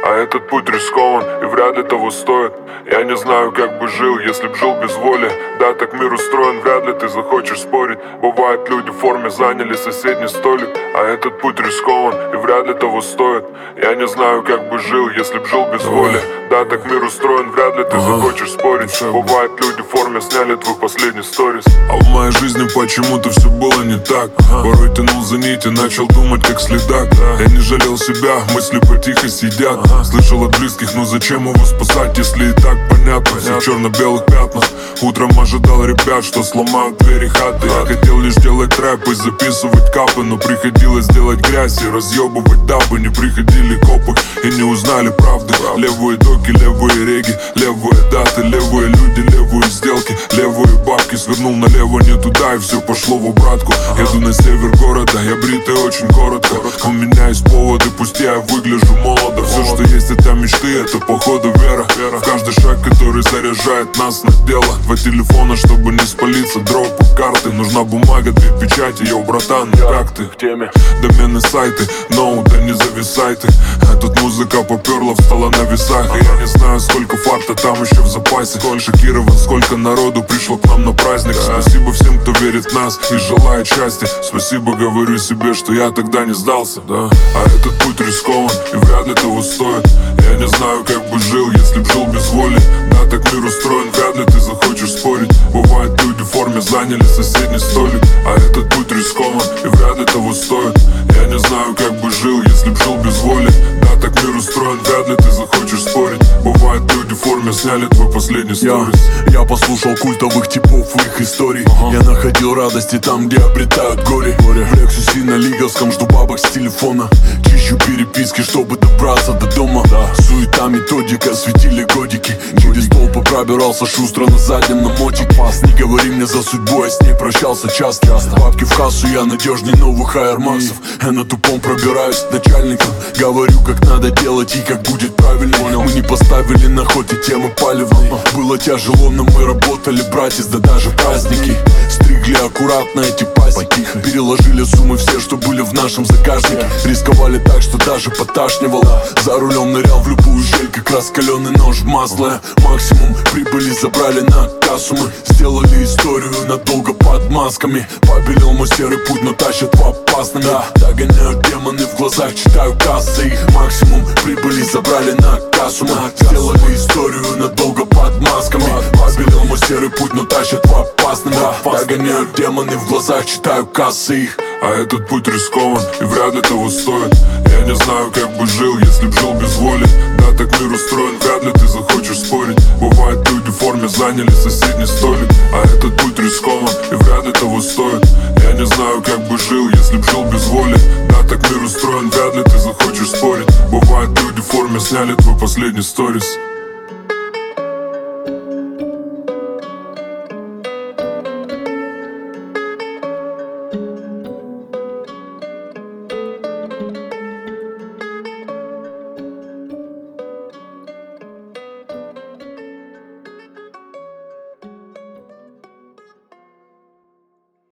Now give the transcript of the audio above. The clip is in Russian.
А этот путь рискован и вряд ли того стоит. Я не знаю, как бы жил, если б жил без воли. Да, так мир устроен, вряд ли ты захочешь спорить. Бывает, люди в форме заняли соседний столик. А этот путь рискован и вряд ли того стоит. Я не знаю, как бы жил, если б жил без воли. Да, так мир устроен, вряд ли ты захочешь спорить. Бывает, люди в форме сняли твой последний сторис. А в моей жизни почему-то все было не так. Порой тянул за нити, начал думать как следак. Я не жалел себя, мысли потихо сидят. Слышал от близких, но зачем его спасать, если и так понятно. Все в черно-белых пятнах. Утром ожидал ребят, что сломают двери хаты. Я хотел лишь делать рэп и записывать капы, но приходилось делать грязь и разъебывать дабы. Не приходили копы и не узнали правды. Левые доки, левые реги, левые даты, левые люди, левые сделки, левые бабки. Свернул налево, не туда, и все пошло в обратку. Еду на север города, я бритый очень коротко. У меня есть поводы, пусть я выгляжу молодо. Все, что есть, это мечты, это походу вера. В каждый шаг, который заряжает нас на дело. Два телефона, чтобы не спалиться, дропы, карты. Нужна бумага, две печати, йоу, братан, как ты? В теме. Домены, сайты, ноута, не зависайте. А тут музыка поперла, встала на весах. И я не знаю, сколько фарта там еще в запасе. Шокирован, сколько народу пришло к нам на праздник. Спасибо всем, кто верит в нас и желает счастья. Спасибо, говорю себе, что я тогда не сдался, да. А этот путь рискован и вряд ли того стоит. Я не знаю, как бы жил, если б жил без воли. Да, так мир устроен, вряд ли ты захочешь спорить. Бывает, люди в форме заняли соседний столик. А этот путь рискован и вряд ли того стоит. Я не знаю, как бы жил, если б жил без воли. Да, так мир устроен, вряд ли ты захочешь спорить. Бывает, люди в форме сняли твой последний сторис. Я послушал культовых типов и их историй. Я находил радости там, где обретают горе. В Лексусе на Лиговском жду бабок с телефона. Чищу переписки, чтобы добраться до дома. Суета, методика, светили годики. Через толпы пробирался шустро на заднем на мотик. Не говори мне за судьбу, я с ней прощался часто. Бабки в кассу, я надежней новых аэрмаксов. Я на тупом пробираюсь к начальникам. Говорю, как надо делать и как будет правильно. Мы не поставили на ход и темы палевные. Было тяжело, но мы работали, братец, да даже праздники. Стригли аккуратно эти пасеки. Переложили суммы все, что были в нашем заказнике. Рисковали так, что даже поташнивало. За рулем нырял в любую щель, как раскаленный нож в масло. Максимум прибыли забрали на кассу. Мы сделали историю надолго под масками. Побелел мой серый путь, но тащат в опасными. Догоняют демоны в глазах, читаю кассы. Их максимум прибыли забрали на кассу. Мы сделали историю надолго под масками. Побелел мой серый путь, но тащат в опасными. Догоняют демоны в глазах, читаю кассы. Их. А этот путь рискован и вряд ли того стоит. Я не знаю, как бы жил, если б жил без воли. Да, так мир устроен, вряд ли ты захочешь спорить. Бывает, люди в форме заняли соседний столик. А этот путь рискован и вряд ли того стоит. Я не знаю, как бы жил, если б жил без воли. Да, так мир устроен, вряд ли ты захочешь спорить. Бывает, люди в форме сняли твой последний сторис.